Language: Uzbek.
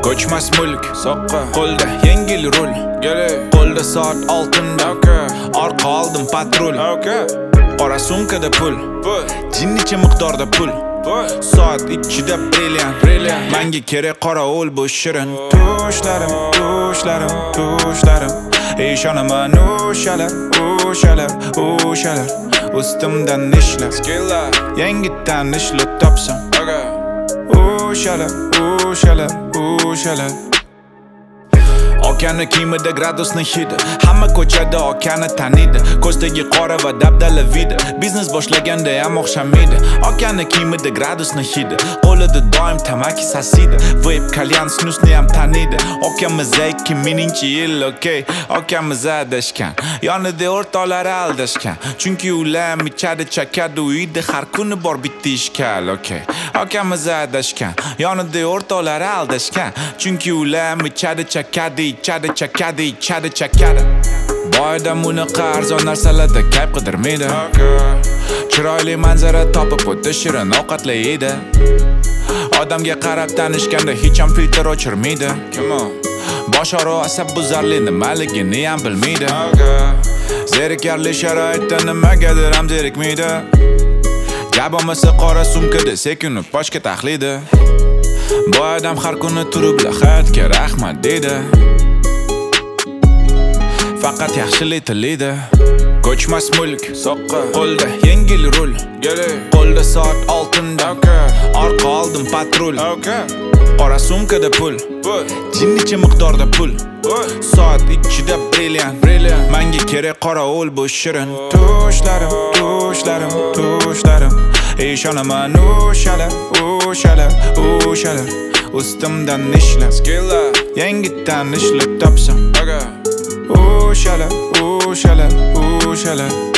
Ko'chmas mulk, soqqa qo'lda yengil rul, qo'lda soat oltinda, orqa oldim patrul, qora sumkada pul, jinnicha miqdorda pul, soat ichida brilliant, menga kerak qorovul bu shirin tushlarim, tushlarim, tushlarim. Ishonaman o'shalar ustimdan ishlab, yangi tanishlik topsam, o'shalar. Okeanni kiyimida gradusni hidi, hamma ko'chada okeanni taniydi. Ko'zdagi qora va dabdala vidi, biznes boshlaganda ham o'xshamaydi. Okeanni kiyimida gradusni hidi, qo'lida doim tamaki sasiydi. Vape, kalyan, snusni ham taniydi. Okeanimiz 2000-yil, okey. Okeanimiz adashgan, yonida o'rtoqlari aldashgan. Chunki ular ichadi chakadi, uyda har kuni bor bitta ishkal, okey. Okeanimiz adashgan, yonida o'rtoqlari aldashgan. Chunki ular ichadi chakadi, ichadi. Boyda bunaqa arzon narsalarda kayf qidirmaydi. Chiroyli manzara topib o'tdi, shirin ovqatlar yeydi. Odamga qarab tanishganda hech ham filtr o'chirmaydi. Bosh og'riq, asabbuzarlik nimaligini ham bilmaydi. Zerikarli sharoitda nimagadir ham zerikmaydi. Gap bo'lmasa qora sumkada sekin pochka taxlaydi. Bu odam har kuni turib hayotga rahmat deydi. Faqat yaxshilik tilaydi. Ko'chmas mulk, soqqa qo'lda yengil rul, qo'lda soat oltinda, orqa oldim patrul, qora sumkada pul, jinnicha miqdorda pul, soat ichida brilliant, menga kerak qorovul bu shirin tushlarim. Ishonaman o'shalar ustimdan ishlab, yangi tanishlik topsam, o'shalar.